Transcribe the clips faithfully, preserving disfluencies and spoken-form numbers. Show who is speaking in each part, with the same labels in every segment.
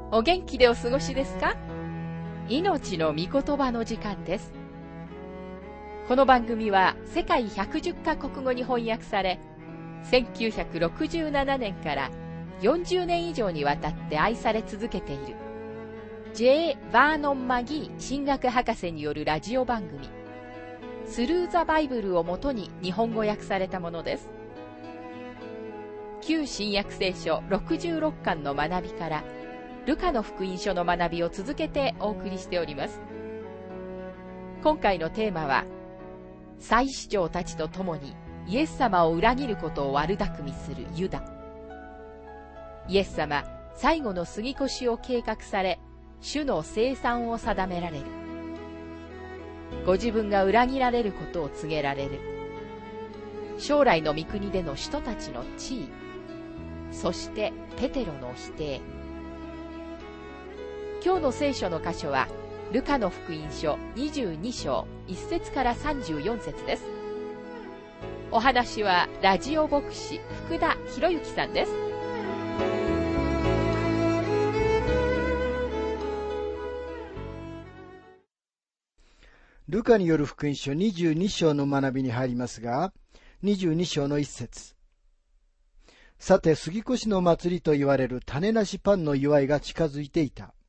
Speaker 1: お元気でお過ごしですか？命の御言葉の時間です。この番組は世界ひゃくじゅっカ国語に翻訳され、せんきゅうひゃくろくじゅうななねんからよんじゅうねん以上にわたって愛され続けている ジェイ・バーノン・マギー神学博士によるラジオ番組スルー・ザ・バイブルをもとに日本語訳されたものです。旧新約聖書ろくじゅうろっかんの学びからルカの福音書の学びを続けてお送りしております。今回のテーマは、祭司長たちと共にイエス様を裏切ることを悪巧みするユダ。イエス様、最後の杉越を計画され、主の生産を定められる。ご自分が裏切られることを告げられる。将来の御国での人たちの地位。そしてペテロの否定。今日の聖書の箇所はルカの福音書にじゅうに章いっ節からさんじゅうよん節です。お話はラジオ牧師福田博之さんです。
Speaker 2: ルカによる福音書にじゅうに章の学びに入りますが、にじゅうに章のいっ節。さて、杉越の祭りと言われる種なしパンの祝いが近づいていた。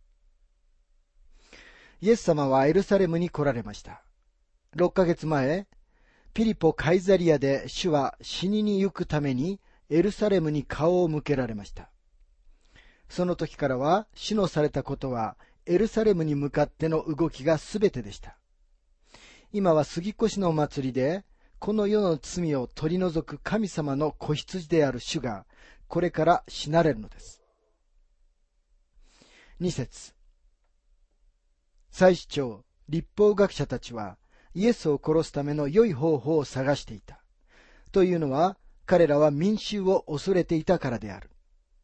Speaker 2: イエス様はエルサレムに来られました。ろっかげつまえ、ピリポ・カイザリアで主は死にに行くためにエルサレムに顔を向けられました。その時からは主のされたことはエルサレムに向かっての動きがすべてでした。今は杉越の祭りで、この世の罪を取り除く神様の子羊である主がこれから死なれるのです。に節。祭司長、律法学者たちはイエスを殺すための良い方法を探していた。というのは、彼らは民衆を恐れていたからである。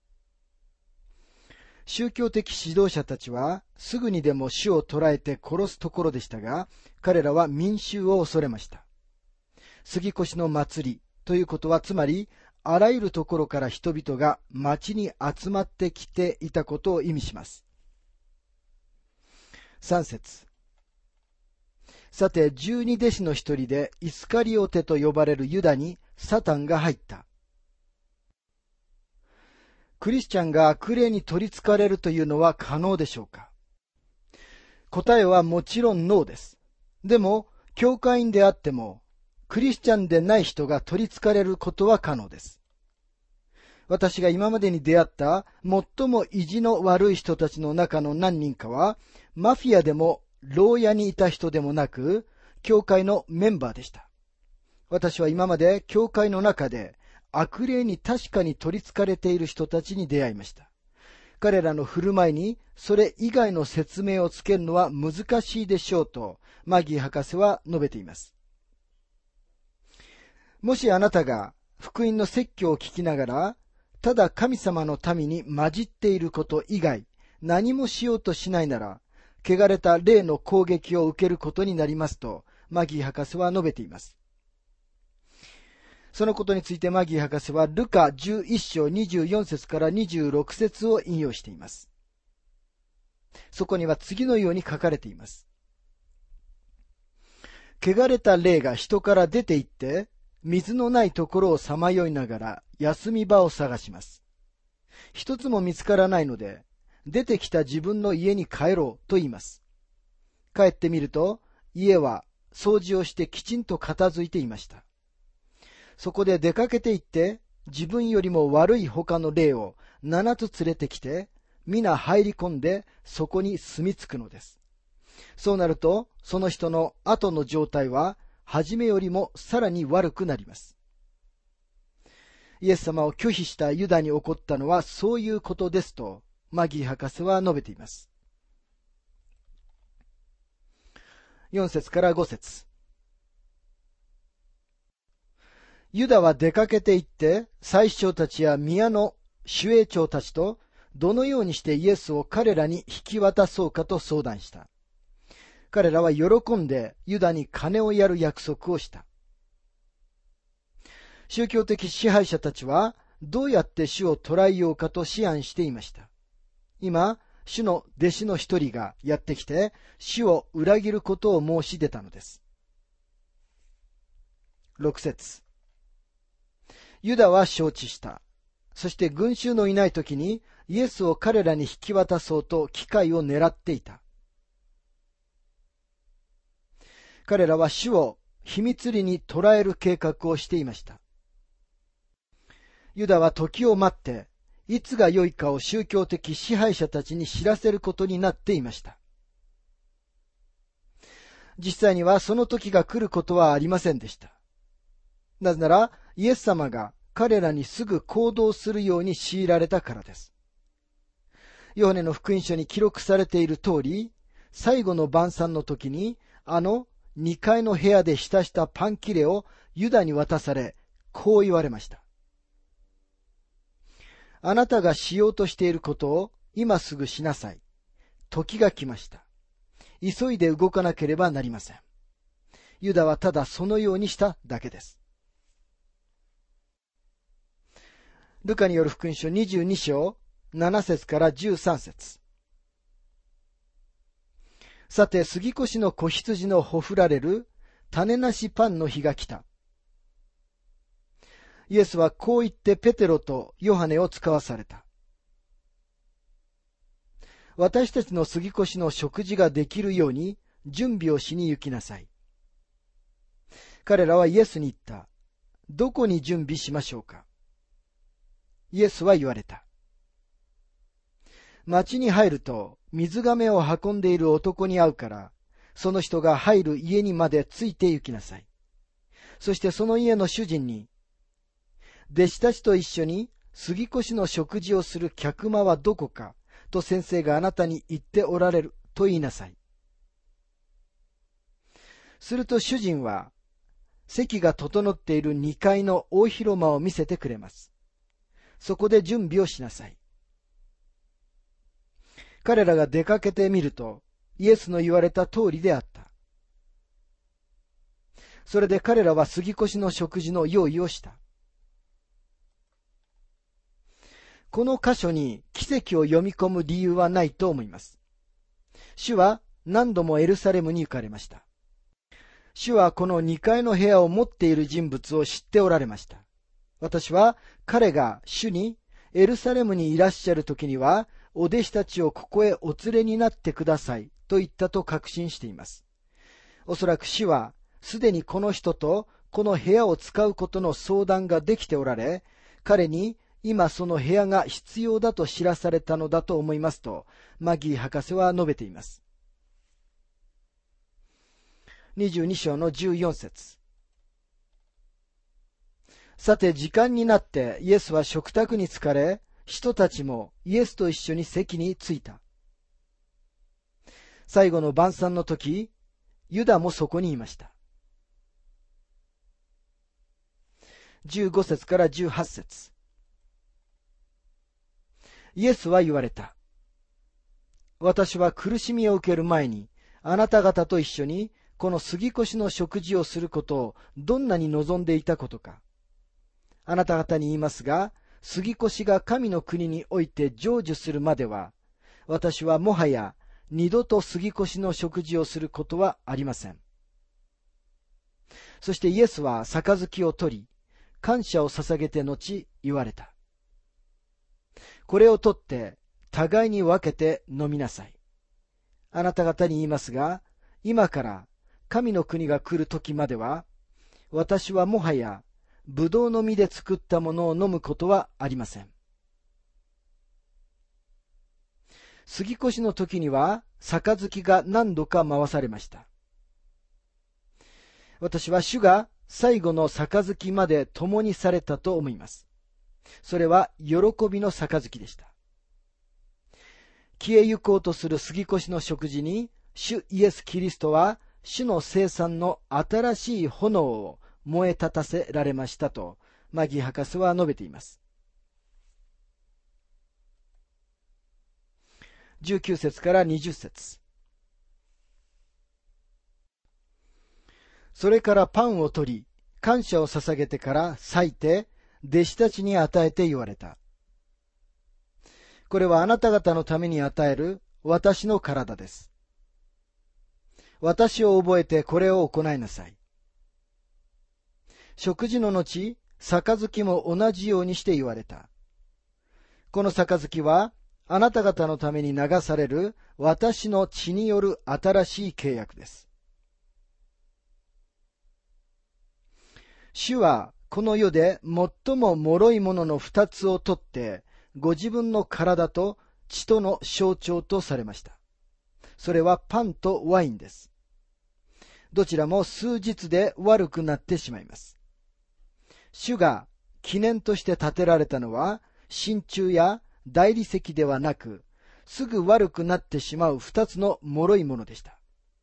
Speaker 2: 宗教的指導者たちはすぐにでも主を捕らえて殺すところでしたが、彼らは民衆を恐れました。杉越の祭りということは、つまりあらゆるところから人々が町に集まってきていたことを意味します。さん節。さて、十二弟子の一人でイスカリオテと呼ばれるユダにサタンが入った。クリスチャンが悪霊に取りつかれるというのは可能でしょうか？答えはもちろんノーです。でも、教会員であっても、クリスチャンでない人が取りつかれることは可能です。私が今までに出会った最も意地の悪い人たちの中の何人かは、マフィアでも牢屋にいた人でもなく、教会のメンバーでした。私は今まで教会の中で悪霊に確かに取りつかれている人たちに出会いました。彼らの振る舞いにそれ以外の説明をつけるのは難しいでしょうと、マギー博士は述べています。もしあなたが福音の説教を聞きながら、ただ神様の民に混じっていること以外、何もしようとしないなら、汚れた霊の攻撃を受けることになりますと、マギー博士は述べています。そのことについてマギー博士は、ルカじゅういち章にじゅうよん節からにじゅうろく節を引用しています。そこには次のように書かれています。汚れた霊が人から出て行って、水のないところをさまよいながら休み場を探します。一つも見つからないので、出てきた自分の家に帰ろうと言います。帰ってみると、家は掃除をしてきちんと片付いていました。そこで出かけて行って、自分よりも悪い他の霊を七つ連れてきて、皆入り込んでそこに住み着くのです。そうなると、その人の後の状態は、初めよりもさらに悪くなります。イエス様を拒否したユダに起こったのはそういうことですと、マギー博士は述べています。よん節からご節。ユダは出かけて行って、祭司長たちや宮の守衛長たちと、どのようにしてイエスを彼らに引き渡そうかと相談した。彼らは喜んでユダに金をやる約束をした。宗教的支配者たちはどうやって主を捕らえようかと思案していました。今、 主の弟子の一人がやってきて、主を裏切ることを申し出たのです。六節。ユダは承知した。そして群衆のいない時にイエスを彼らに引き渡そうと機会を狙っていた。彼らは主を秘密裏に捕らえる計画をしていました。ユダは時を待って、いつが良いかを宗教的支配者たちに知らせることになっていました。実際にはその時が来ることはありませんでした。なぜなら、イエス様が彼らにすぐ行動するように強いられたからです。ヨハネの福音書に記録されている通り、最後の晩餐の時に、あのにかいの部屋で浸したパン切れをユダに渡され、こう言われました。あなたがしようとしていることを今すぐしなさい。時が来ました。急いで動かなければなりません。ユダはただそのようにしただけです。ルカによる福音書にじゅうに章なな節からじゅうさん節。さて、杉越の子羊のほふられる種なしパンの日が来た。イエスはこう言ってペテロとヨハネを使わされた。私たちの杉越の食事ができるように準備をしに行きなさい。彼らはイエスに言った。どこに準備しましょうか。イエスは言われた。町に入ると水亀を運んでいる男に会うから、その人が入る家にまでついて行きなさい。そしてその家の主人に、弟子たちと一緒に杉越の食事をする客間はどこかと先生があなたに言っておられると言いなさい。すると主人は席が整っているにかいの大広間を見せてくれます。そこで準備をしなさい。彼らが出かけてみるとイエスの言われた通りであった。それで彼らは杉越の食事の用意をした。この箇所に奇跡を読み込む理由はないと思います。主は何度もエルサレムに行かれました。主はこのにかいの部屋を持っている人物を知っておられました。私は彼が主にエルサレムにいらっしゃる時には、お弟子たちをここへお連れになってくださいと言ったと確信しています。おそらく主はすでにこの人とこの部屋を使うことの相談ができておられ、彼に今その部屋が必要だと知らされたのだと思いますと、マギー博士は述べています。にじゅうに章のじゅうよん節。さて時間になってイエスは食卓に疲れ、人たちもイエスと一緒に席に着いた。最後の晩餐の時、ユダもそこにいました。じゅうご節からじゅうはち節。イエスは言われた。私は苦しみを受ける前に、あなた方と一緒にこの杉越の食事をすることをどんなに望んでいたことか。あなた方に言いますが、杉越が神の国において成就するまでは、私はもはや二度と杉越の食事をすることはありません。そしてイエスは杯を取り、感謝を捧げて後言われた。これを取って互いに分けて飲みなさい。あなた方に言いますが、今から神の国が来る時までは、私はもはやブドウの実で作ったものを飲むことはありません。杉越の時には杯が何度か回されました。私は主が最後の杯まで共にされたと思います。それは喜びの杯でした。消えゆこうとする杉越の食事に、主イエス・キリストは主の生産の新しい炎を燃え立たせられましたと、マギー博士は述べています。じゅうきゅう節からにじゅう節。それからパンを取り、感謝を捧げてから裂いて、弟子たちに与えて言われた。 これはあなた方のために与える私の体です。私を覚えてこれを行いなさい。食事の後、杯も同じようにして言われた。この杯は、あなた方のために流される私の血による新しい契約です。主はこの世で最も脆いものの二つを取って、ご自分の体と血との象徴とされました。それはパンとワインです。どちらも数日で悪くなってしまいます。主が記念として建てられたのは、真鍮や大理石ではなく、すぐ悪くなってしまう二つの脆いものでした。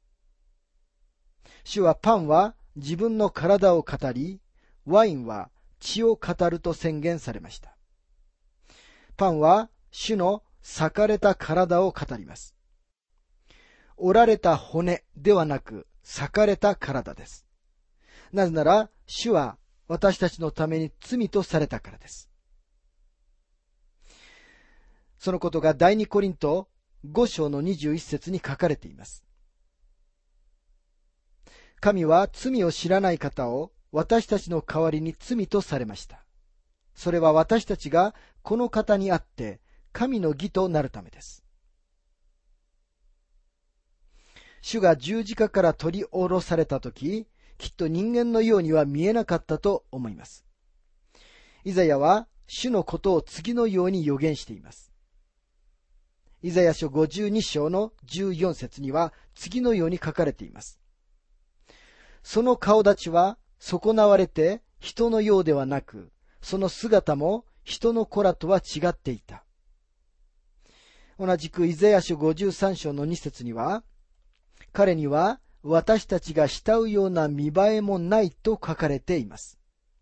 Speaker 2: 主はパンは自分の体を語り、ワインは血を語ると宣言されました。パンは主の裂かれた体を語ります。折られた骨ではなく、裂かれた体です。なぜなら、主は私たちのために罪とされたからです。そのことが第二コリントご章のにじゅういち節に書かれています。神は罪を知らない方を私たちの代わりに罪とされました。それは私たちがこの方にあって神の義となるためです。主が十字架から取り下ろされたとき、きっと人間のようには見えなかったと思います。イザヤは主のことを次のように予言しています。イザヤ書ごじゅうに章のじゅうよん節には次のように書かれています。その顔立ちは損なわれて人のようではなく、その姿も人の子らとは違っていた。同じくイザヤ書ごじゅうさん章のに節には、彼には私たちが慕うような見栄えもないと書かれています。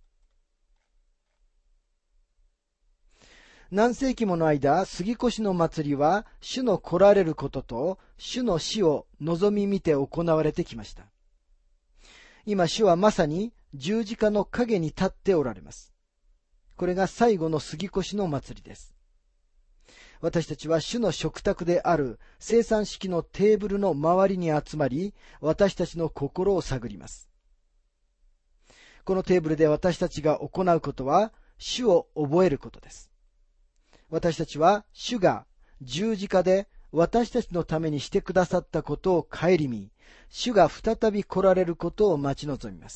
Speaker 2: 何世紀もの間、杉越の祭りは主の来られることと主の死を望み見て行われてきました。今主はまさに十字架の影に立っておられます。これが最後の杉越の祭りです。私たちは主の食卓である生産式のテーブルの周りに集まり、私たちの心を探ります。このテーブルで私たちが行うことは、主を覚えることです。私たちは主が十字架で私たちのためにしてくださったことを顧み、主が再び来られることを待ち望みます。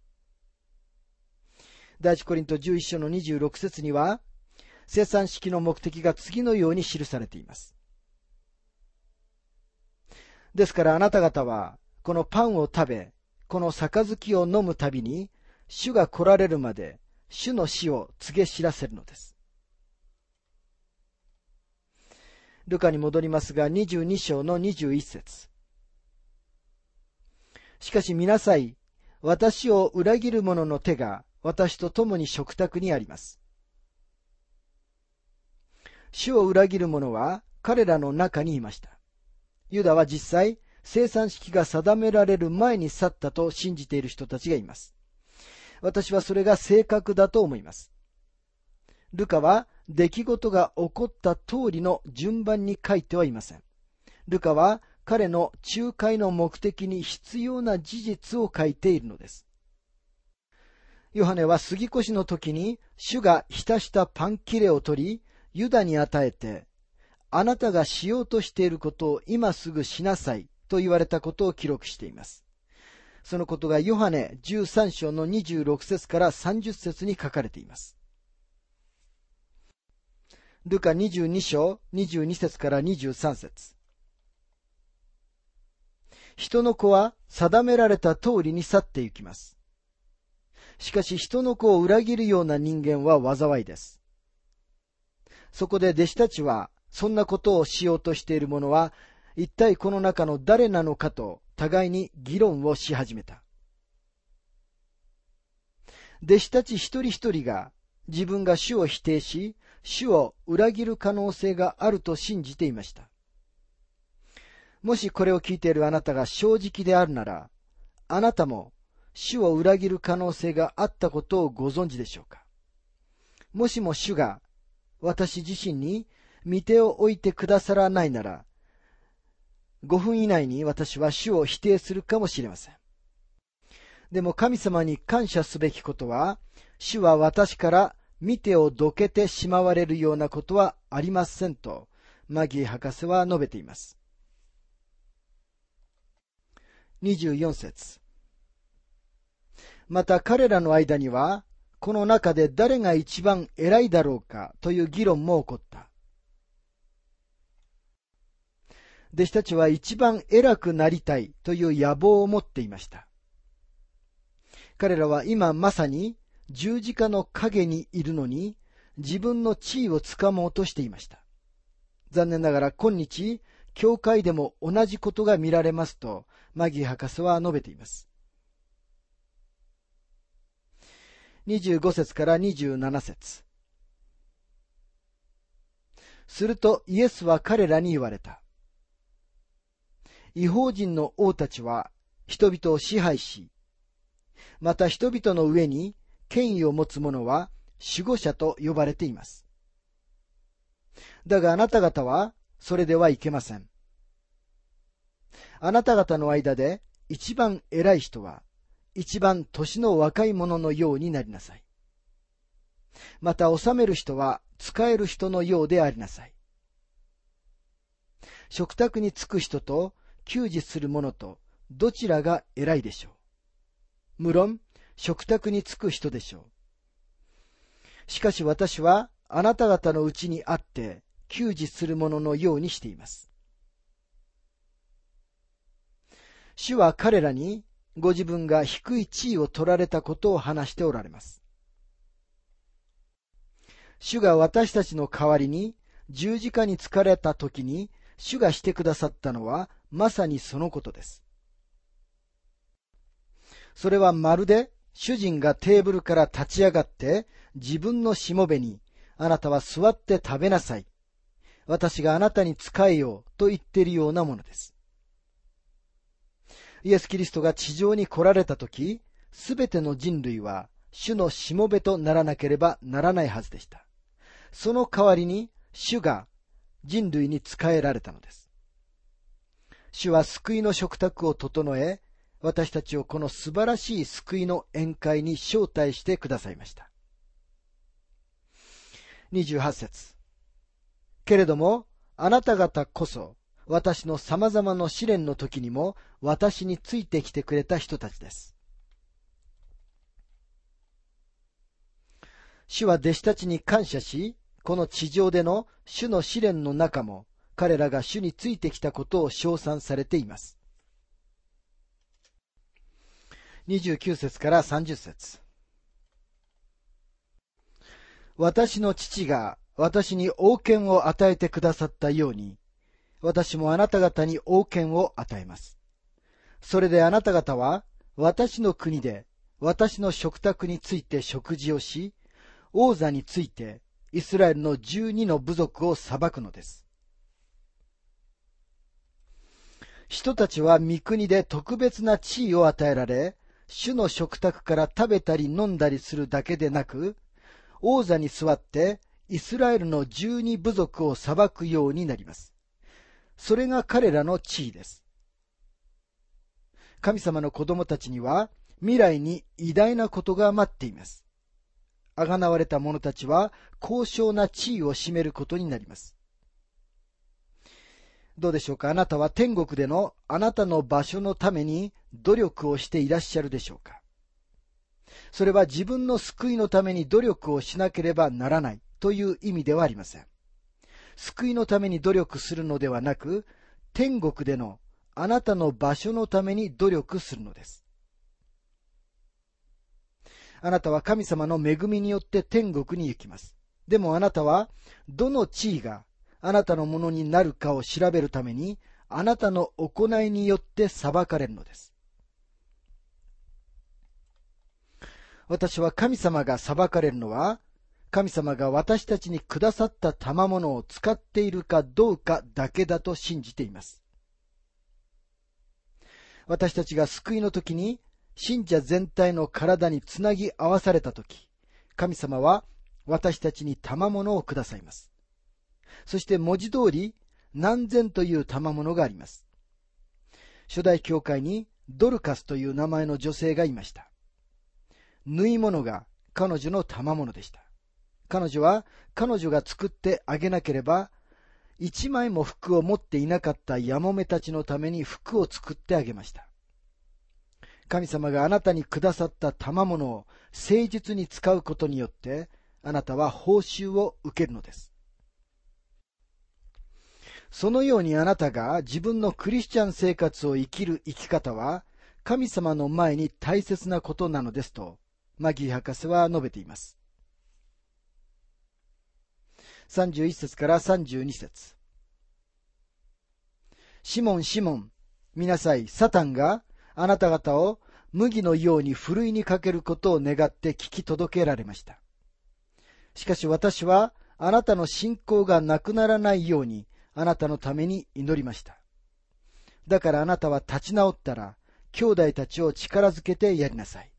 Speaker 2: 第一コリントじゅういち章のにじゅうろく節には、生産式の目的が次のように記されています。ですからあなた方は、このパンを食べ、この杯を飲むたびに、主が来られるまで、主の死を告げ知らせるのです。ルカに戻りますが、にじゅうに章のにじゅういち節。しかし見なさい、私を裏切る者の手が私と共に食卓にあります。主を裏切る者は彼らの中にいました。ユダは実際、生産式が定められる前に去ったと信じている人たちがいます。私はそれが正確だと思います。ルカは出来事が起こった通りの順番に書いてはいません。ルカは彼の仲介の目的に必要な事実を書いているのです。ヨハネは杉越の時に主が浸したパン切れを取り、ユダに与えて、あなたがしようとしていることを今すぐしなさいと言われたことを記録しています。そのことがヨハネじゅうさん章のにじゅうろく節からさんじゅう節に書かれています。ルカにじゅうに章にじゅうに節からにじゅうさん節。人の子は定められた通りに去って行きます。しかし人の子を裏切るような人間は災いです。そこで弟子たちはそんなことをしようとしている者は一体この中の誰なのかと互いに議論をし始めた。弟子たち一人一人が自分が主を否定し、主を裏切る可能性があると信じていました。もしこれを聞いているあなたが正直であるなら、あなたも主を裏切る可能性があったことをご存知でしょうか。もしも主が私自身に御手を置いてくださらないなら、ごふん以内に私は主を否定するかもしれません。でも神様に感謝すべきことは、主は私から御手をどけてしまわれるようなことはありませんと、マギー博士は述べています。にじゅうよん節。また彼らの間には、この中で誰が一番偉いだろうかという議論も起こった。弟子たちは一番偉くなりたいという野望を持っていました。彼らは今まさに十字架の陰にいるのに自分の地位をつかもうとしていました。残念ながら今日、教会でも同じことが見られますと、マギー博士は述べています。にじゅうご節からにじゅうなな節。するとイエスは彼らに言われた。異邦人の王たちは人々を支配し、また人々の上に権威を持つ者は守護者と呼ばれています。だがあなた方はそれではいけません。あなた方の間で一番偉い人は一番年の若い者のようになりなさい。また治める人は仕える人のようでありなさい。食卓につく人と給仕する者とどちらが偉いでしょう。無論食卓につく人でしょう。しかし私はあなた方のうちにあって給仕する者のようにしています。主は彼らにご自分が低い地位を取られたことを話しておられます。主が私たちの代わりに十字架につかれた時に主がしてくださったのはまさにそのことです。それはまるで主人がテーブルから立ち上がって自分のしもべにあなたは座って食べなさい。私があなたに仕えようと言っているようなものです。イエス・キリストが地上に来られたとき、すべての人類は主のしもべとならなければならないはずでした。その代わりに主が人類に仕えられたのです。主は救いの食卓を整え、私たちをこの素晴らしい救いの宴会に招待してくださいました。にじゅうはち節。けれども、あなた方こそ、私の様々な試練の時にも私についてきてくれた人たちです。主は弟子たちに感謝し、この地上での主の試練の中も彼らが主についてきたことを称賛されています。にじゅうきゅう節からさんじゅう節。私の父が私に王権を与えてくださったように、私もあなた方に王権を与えます。それであなた方は私の国で私の食卓について食事をし、王座についてイスラエルの十二の部族を裁くのです。人たちは御国で特別な地位を与えられ、主の食卓から食べたり飲んだりするだけでなく、王座に座ってイスラエルの十二部族を裁くようになります。それが彼らの地位です。神様の子供たちには未来に偉大なことが待っています。あがなわれた者たちは高尚な地位を占めることになります。どうでしょうか。あなたは天国でのあなたの場所のために努力をしていらっしゃるでしょうか。それは自分の救いのために努力をしなければならないという意味ではありません。救いのために努力するのではなく、天国でのあなたの場所のために努力するのです。あなたは神様の恵みによって天国に行きます。でもあなたはどの地位があなたのものになるかを調べるために、あなたの行いによって裁かれるのです。私は神様が裁かれるのは、神様が私たちにくださった賜物を使っているかどうかだけだと信じています。私たちが救いの時に信者全体の体につなぎ合わされた時、神様は私たちに賜物をくださいます。 そして文字通り何千という賜物があります。初代教会にドルカスという名前の女性がいました。縫い物が彼女の賜物でした。彼女は彼女が作ってあげなければ、一枚も服を持っていなかったやもめたちのために服を作ってあげました。神様があなたにくださった賜物を誠実に使うことによって、あなたは報酬を受けるのです。そのようにあなたが自分のクリスチャン生活を生きる生き方は、神様の前に大切なことなのですと、マギー博士は述べています。さんじゅういっ節からさんじゅうに節。シモン、シモン、見なさい、サタンがあなた方を麦のようにふるいにかけることを願って聞き届けられました。しかし私はあなたの信仰がなくならないようにあなたのために祈りました。だからあなたは立ち直ったら兄弟たちを力づけてやりなさい。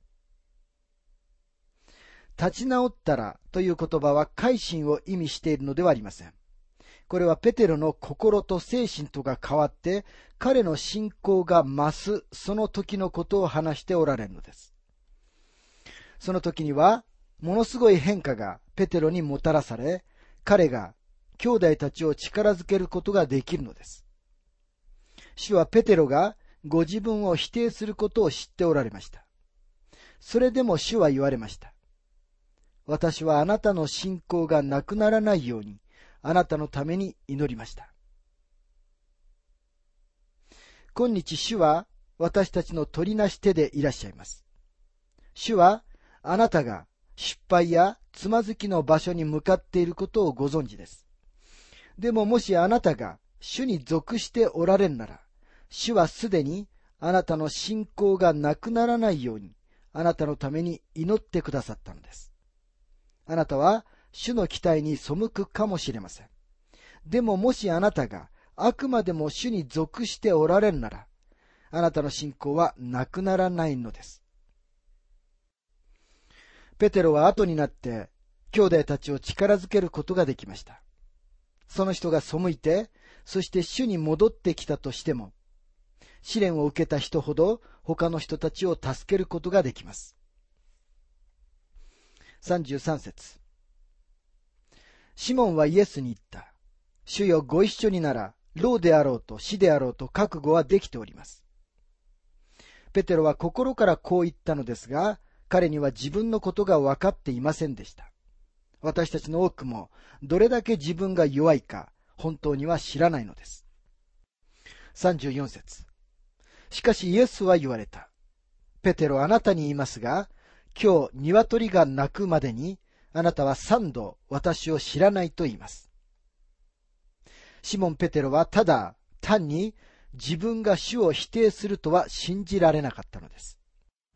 Speaker 2: 立ち直ったらという言葉は改心を意味しているのではありません。これはペテロの心と精神とが変わって彼の信仰が増すその時のことを話しておられるのです。その時にはものすごい変化がペテロにもたらされ、彼が兄弟たちを力づけることができるのです。主はペテロがご自分を否定することを知っておられました。それでも主は言われました。私はあなたの信仰がなくならないようにあなたのために祈りました。今日主は私たちの取りなし手でいらっしゃいます。主はあなたが失敗やつまずきの場所に向かっていることをご存知です。でももしあなたが主に属しておられるなら、主はすでにあなたの信仰がなくならないようにあなたのために祈ってくださったのです。あなたは主の期待に背くかもしれません。でももしあなたがあくまでも主に属しておられるなら、あなたの信仰はなくならないのです。ペテロは後になって兄弟たちを力づけることができました。その人が背いて、そして主に戻ってきたとしても、試練を受けた人ほど他の人たちを助けることができます。さんじゅうさん節。シモンはイエスに言った。主よ、ご一緒になら、老であろうと死であろうと覚悟はできております。ペテロは心からこう言ったのですが、彼には自分のことが分かっていませんでした。私たちの多くもどれだけ自分が弱いか本当には知らないのです。さんじゅうよん節。しかしイエスは言われた。ペテロ、あなたに言いますが、今日鶏が鳴くまでにあなたは三度私を知らないと言います。シモン・ペテロはただ単に自分が主を否定するとは信じられなかったのです。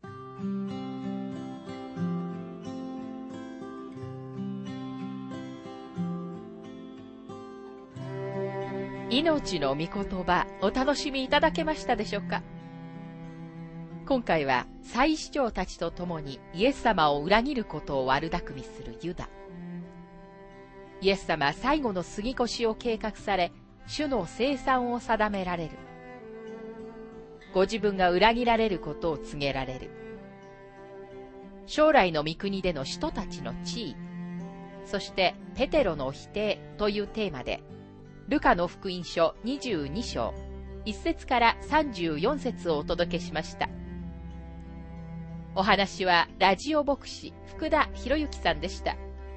Speaker 1: 命の御言葉、お楽しみいただけましたでしょうか。今回は祭司長たちと共にイエス様を裏切ることを悪巧みするユダ。イエス様は最後の杉越を計画され、主の生産を定められる。ご自分が裏切られることを告げられる。将来の御国での人たちの地位、そしてペテロの否定というテーマで、ルカの福音書にじゅうに章、いち節からさんじゅうよん節をお届けしました。お話はラジオ牧師福田博之さんでした。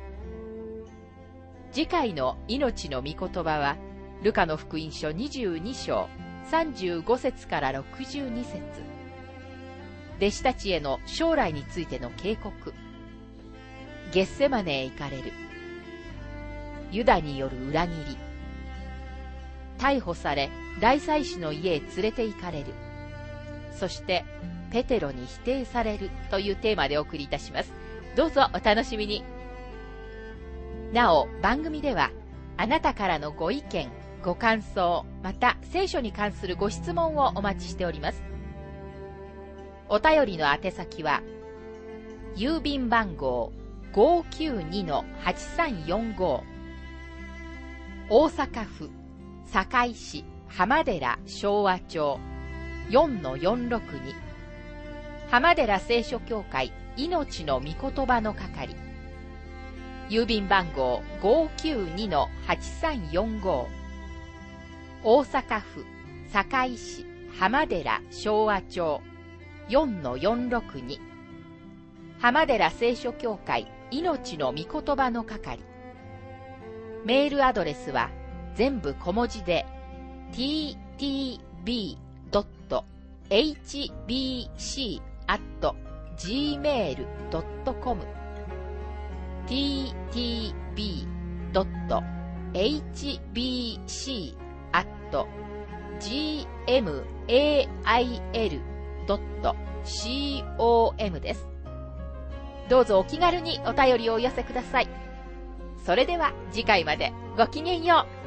Speaker 1: 次回の命の御言葉は、ルカの福音書にじゅうに章、さんじゅうご節からろくじゅうに節。弟子たちへの将来についての警告。ゲッセマネへ行かれる。ユダによる裏切り。逮捕され、大祭司の家へ連れて行かれる。そして、ペテロに否定されるというテーマでお送りいたします。どうぞお楽しみに。なお、番組では、あなたからのご意見、ご感想、また聖書に関するご質問をお待ちしております。お便りの宛先は、郵便番号 ごーきゅうにのはちさんよんご、 大阪府堺市浜寺昭和町 よんのよんろくに 浜寺聖書協会命の御言葉の係、郵便番号 ごーきゅうにのはちさんよんご、大阪府堺市浜寺昭和町 よんのよんろくに 浜寺聖書協会命の御言葉の係。メールアドレスは全部小文字で ティーティービードットエイチビーシー アット ジーメール ドットコム ティーティービードットエイチビーシー アット ジーメール ドットコム です。どうぞお気軽にお便りをお寄せください。それでは次回までごきげんよう。